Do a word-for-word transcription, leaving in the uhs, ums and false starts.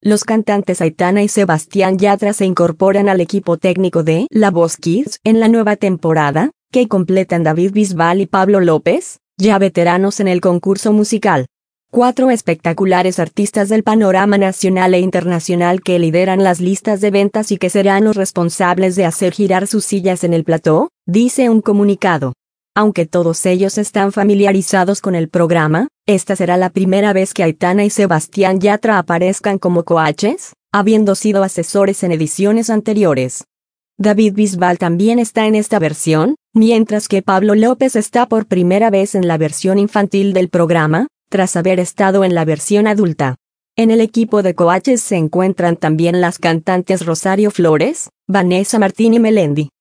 Los cantantes Aitana y Sebastián Yatra se incorporan al equipo técnico de La Voz Kids en la nueva temporada, que completan David Bisbal y Pablo López, ya veteranos en el concurso musical. Cuatro espectaculares artistas del panorama nacional e internacional que lideran las listas de ventas y que serán los responsables de hacer girar sus sillas en el plató, dice un comunicado. Aunque todos ellos están familiarizados con el programa, esta será la primera vez que Aitana y Sebastián Yatra aparezcan como coaches, habiendo sido asesores en ediciones anteriores. David Bisbal también está en esta versión, mientras que Pablo López está por primera vez en la versión infantil del programa, tras haber estado en la versión adulta. En el equipo de coaches se encuentran también las cantantes Rosario Flores, Vanessa Martín y Melendi.